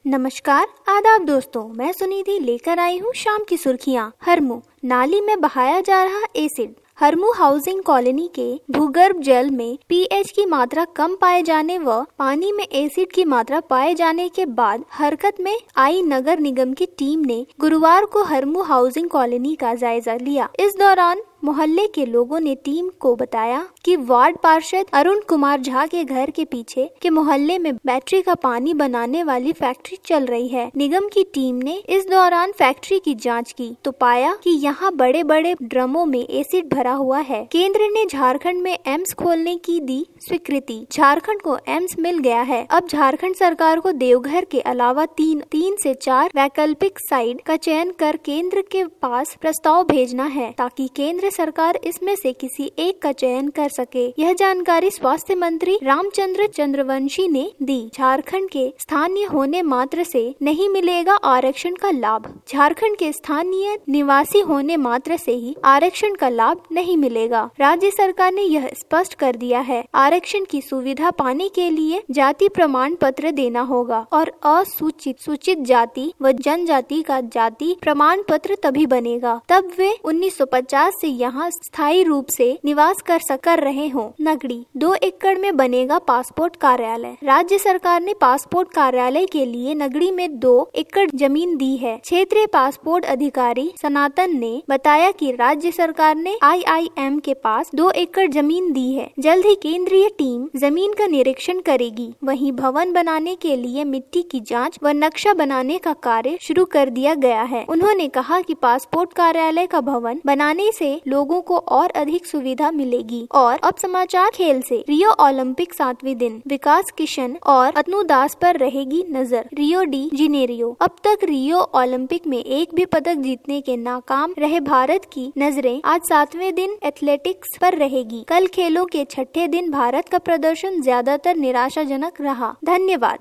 नमस्कार, आदाब दोस्तों। मैं सुनिधि लेकर आई हूँ शाम की सुर्खियाँ। हरमू नाली में बहाया जा रहा एसिड। हरमू हाउसिंग कॉलोनी के भूगर्भ जल में पीएच की मात्रा कम पाए जाने व पानी में एसिड की मात्रा पाए जाने के बाद हरकत में आई नगर निगम की टीम ने गुरुवार को हरमू हाउसिंग कॉलोनी का जायजा लिया। इस दौरान मोहल्ले के लोगों ने टीम को बताया कि वार्ड पार्षद अरुण कुमार झा के घर के पीछे के मोहल्ले में बैटरी का पानी बनाने वाली फैक्ट्री चल रही है। निगम की टीम ने इस दौरान फैक्ट्री की जांच की तो पाया कि यहाँ बड़े बड़े ड्रमों में एसिड भरा हुआ है। केंद्र ने झारखंड में एम्स खोलने की दी स्वीकृति। झारखंड को एम्स मिल गया है। अब झारखंड सरकार को देवघर के अलावा तीन से 4 वैकल्पिक साइट का चयन कर केंद्र के पास प्रस्ताव भेजना है ताकि केंद्र सरकार इसमें से किसी एक का चयन कर सके। यह जानकारी स्वास्थ्य मंत्री रामचंद्र चंद्रवंशी ने दी। झारखंड के स्थानीय होने मात्र से नहीं मिलेगा आरक्षण का लाभ। झारखंड के स्थानीय निवासी होने मात्र से ही आरक्षण का लाभ नहीं मिलेगा। राज्य सरकार ने यह स्पष्ट कर दिया है। आरक्षण की सुविधा पाने के लिए जाति प्रमाण पत्र देना होगा और सूचित जाति व जनजाति का जाति प्रमाण पत्र तभी बनेगा तब वे 1950 से यहाँ स्थायी रूप से निवास कर रहे हो। नगरी 2 एकड़ में बनेगा पासपोर्ट कार्यालय। राज्य सरकार ने पासपोर्ट कार्यालय के लिए नगरी में 2 एकड़ जमीन दी है। क्षेत्रीय पासपोर्ट अधिकारी सनातन ने बताया कि राज्य सरकार ने IIM के पास 2 एकड़ जमीन दी है। जल्द ही केंद्रीय टीम जमीन का निरीक्षण करेगी। वहीं भवन बनाने के लिए मिट्टी की जाँच व नक्शा बनाने का कार्य शुरू कर दिया गया है। उन्होंने कहा कि पासपोर्ट कार्यालय का भवन बनाने से लोगों को और अधिक सुविधा मिलेगी। और अब समाचार खेल से। रियो ओलंपिक 7वें दिन विकास किशन और अतनु दास पर रहेगी नजर। Rio de Janeiro. अब तक रियो ओलंपिक में एक भी पदक जीतने के नाकाम रहे भारत की नजरें आज 7वें दिन एथलेटिक्स पर रहेगी। कल खेलों के 6ठे दिन भारत का प्रदर्शन ज्यादातर निराशाजनक रहा। धन्यवाद।